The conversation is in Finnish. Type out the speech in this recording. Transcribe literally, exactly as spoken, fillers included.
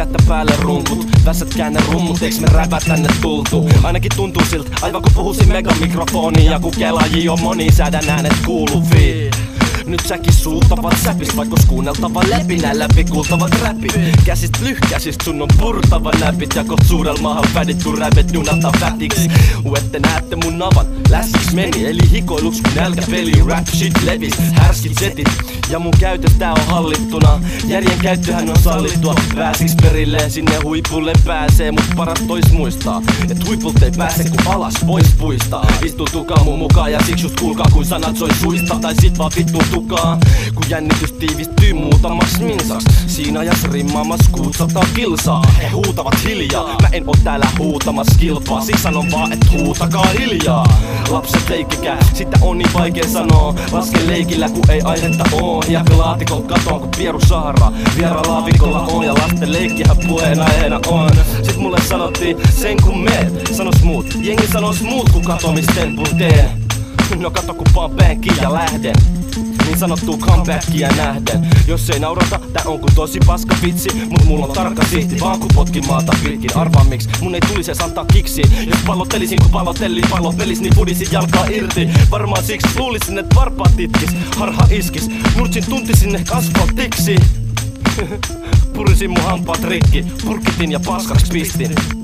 kättä päälle runkut. Vässät käännä rummut, eiks me räpä tänne tultu? Ainakin tuntuu siltä, aivan kun puhuisin megamikrofoniin. Ja kun kelaaji on moni, säädän äänet kuuluvii. Nyt säkin suuttavat säpis, vaikka kuunneltava läpi nää läpi kuultavat räpit. Käsist lyhkäsist sun on purtava näpit. Ja kot suurel maahan vädit kun räpet junata vätiks. Uette näette mun navan, läskiks meni. Eli hikoiluks kun nälkäpeli, rap shit levis. Härskit setit ja mun käytös tää on hallittuna. Järjen käyttöhän on sallittua. Pääsiks perille sinne huipulle pääsee. Mut paras tois muistaa, et huipult ei pääse kun alas vois puistaa. Istutukaa mun mukaan ja siksi just kuulkaa kun sanat soi suista. Tai sit vaan vittu tukaa, kun jännitys tiivistyy muutamaks minsaks. Siinä ajas rimmaamas kuusisataa kilsaa. He huutavat hiljaa, mä en oo täällä huutamas kilpaa. Siksi sanon vaan et huutakaa hiljaa. Lapset leikkikää, sitä on niin vaikea sanoo. Lasken leikillä kun ei aihetta oo. Hiekka laatikot katoon kun pieru saaraa. Viera laavikolla on ja lasten leikkihän puheen aiheena on. Sit mulle sanottiin sen kun meet, sanos muut. Jengi sanos muut kun kato mis tempun teen. No kato kun vaan penkkiin ja lähden. Niin sanottuu comebackia nähden. Jos ei naurata, tää on ku tosi paska vitsi. Mut mulla on tarkka sihti, vaan kun potkin maata pitkin. Arvaa miksi, mun ei tulisi edes antaa kiksi. Jos pallottelisin kun pallottelin pallopelis, niin pudisin jalkaa irti. Varmaan siksi luulisin et varpaat itkis, harha iskis. Murtsin tuntisin ehkä asfaltiksi. Purisin mun hampaat rikki, purkitin ja paskaks pistin.